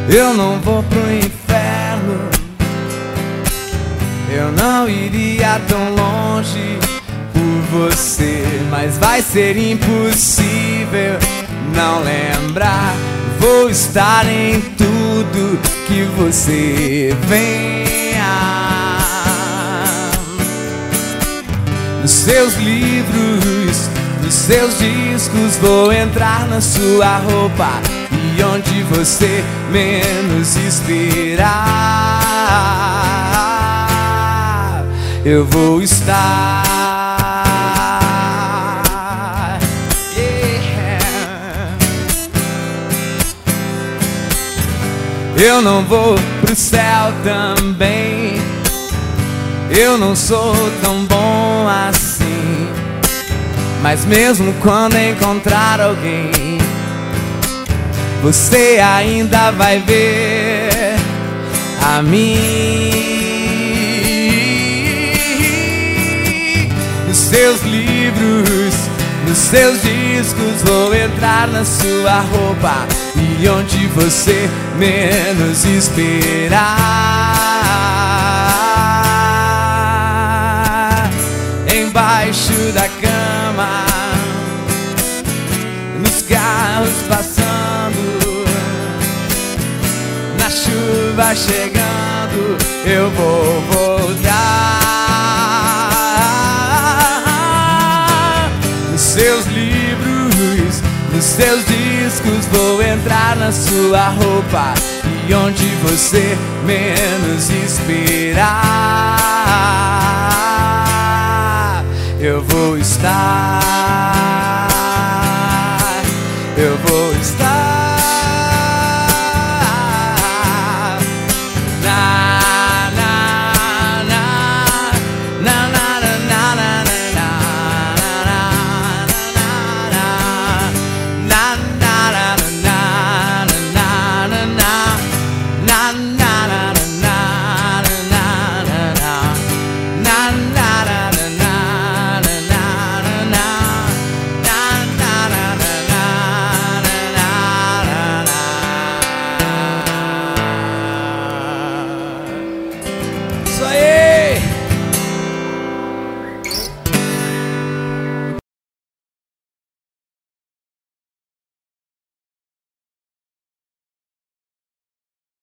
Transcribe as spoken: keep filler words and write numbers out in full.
Eu não vou pro inferno, eu não iria tão longe por você, mas vai ser impossível não lembrar. Vou estar em tudo que você venha. Nos seus livros, nos seus discos, vou entrar na sua roupa, e onde você menos esperar, eu vou estar. Eu não vou pro céu também, eu não sou tão bom assim, mas mesmo quando encontrar alguém, você ainda vai ver a mim. Nos seus livros, nos seus discos, vou entrar na sua roupa, e onde você menos esperar, embaixo da cama, nos carros passando, na chuva chegando, eu vou voltar. Nos seus livros, nos seus discos, vou entrar na sua roupa, e onde você menos esperar, eu vou estar.